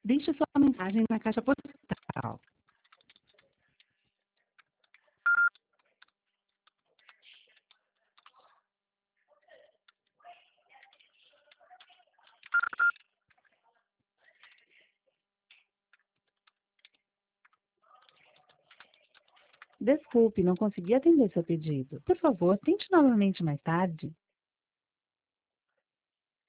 Deixe sua mensagem na caixa postal. Desculpe, não consegui atender seu pedido. Por favor, tente novamente mais tarde.